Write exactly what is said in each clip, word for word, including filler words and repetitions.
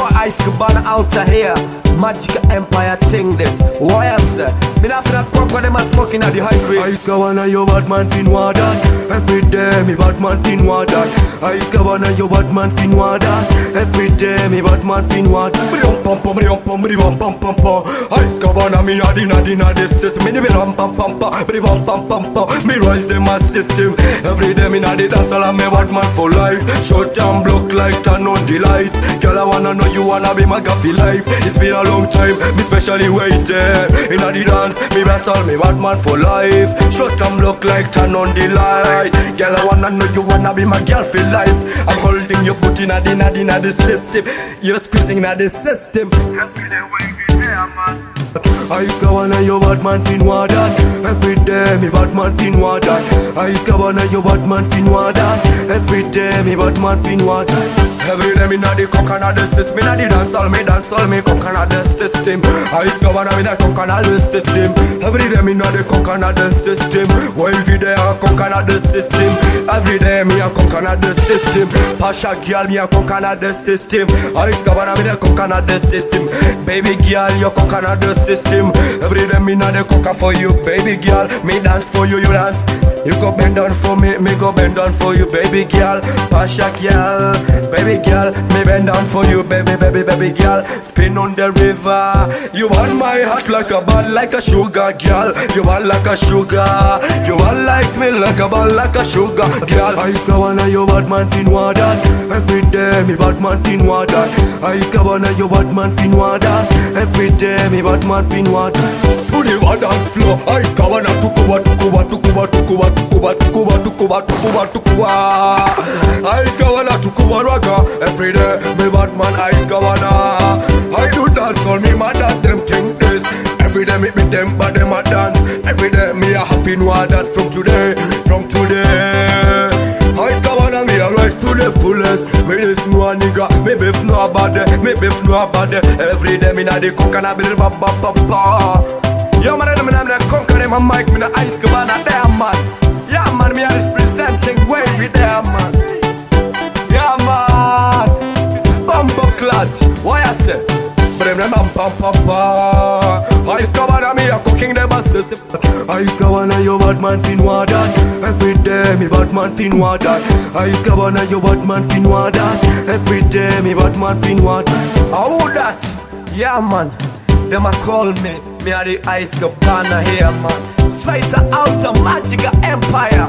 boy Ice Cabana out of here. Magic Empire thing this. Why I say? Me not finna quack when them a smoking at the highway. Ice Cabana, yo Batman fin wadan. Every day me Batman fin wadan. Ice Cabana, yo Batman fin wadan. Every day me Batman fin wadan. Brim pam pam, brim pam, brim pam pam pam. Ice Cabana, me a dinna dinna this system. Me the brim pam pam pam, brim pam pam pam. Me rise them a system. Every day me na the dance all me Batman for life. Short and block like turn on the light. Girl I wanna know you wanna be my gaffy life. It's been a long time, me specially waiting. In a the dance, me dance all me Batman for life. Short and block like turn on the light. Girl I wanna know you wanna be my girl for life. I'm holding your foot in a the in a the system. You're squeezing in the system. Every day when you there, man. Ice Cabana, yo Batman fin wadan. Every day me Batman fin wadan. Ice Cabana, yo Batman fin wadan. Every day me Batman fin wadan. Every day me na the coconut the system. Me na the dance all me dance all me coconut the system. Ice Cabana me na coconut the system. Every day me na the coconut the system. Well every day I coconut the system. Every day me a coconut the system. Pasha girl me a coconut the system. Ice Cabana me na coconut the system. Baby girl you coconut the system. Every day me na the coca for you, baby girl. Me dance for you, you dance. You go bend down for me, me go bend down for you, baby girl. Pasha girl, baby girl, me bend down for you, baby, baby, baby girl. Spin on the river. You want my heart like a ball, like a sugar girl. You want like a sugar. You want like me like a ball, like a sugar girl. Ice Cabana, yo Batman fin wadan. Every day me Batman fin wadan. Ice Cabana, yo Batman fin wadan. Every day me Batman fin wadan. To the dance floor, Ice Cabana, tukuba, tukuba, tukuba, tukuba, tukuba, tukuba, tukuba, tukuba, tukuba. Ice Cabana, tukuba raka. Every day, me Batman, Ice Cabana. I do dance for me, my dad, them think this. Every day, me beat them, but them a dance. Every day, me a happy wadan from today, from today. Ice Cabana, me a rise to the fullest. Me this no a nigga, me beef no about it, me beef no about it. Every day, me na the coconut, be the ba ba ba ba. Yo man, I'm gonna conquer them, I'm Mike, me the Ice Cabana, there man. Yeah man, me is presenting wavy there man. Yeah man, bumbo clad, why I say? But them them pam pam pam pam. Ice Cabana, me a cooking them a system. Ice Cabana, yo Batman fin wadan. Every day me Batman fin wadan. Ice Cabana, yo Batman fin wadan. Every day me Batman fin wadan. How that? Yeah man. Them a call me, me a the Ice Cabana here man. Straight out of Magic Empire,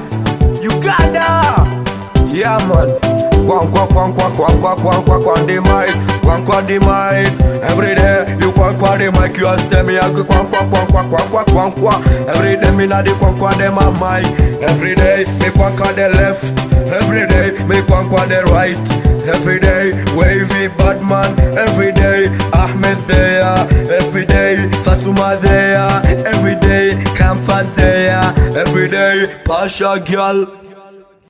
Uganda. Yeah man. Quang quang quang quang quang quang quang quang quang the mic, quang quang the mic. Every day you quang quang the mic, you a say me a go quang quang quang quang quang quang quang quang. Every day me na the quang quang them a mic. Every day me quang quang the left. Every day me quang quang the right. Every day wavy Batman. Every day Ahmed there. Every day Fatuma there. Every day Kamfat there. Every day Pasha girl.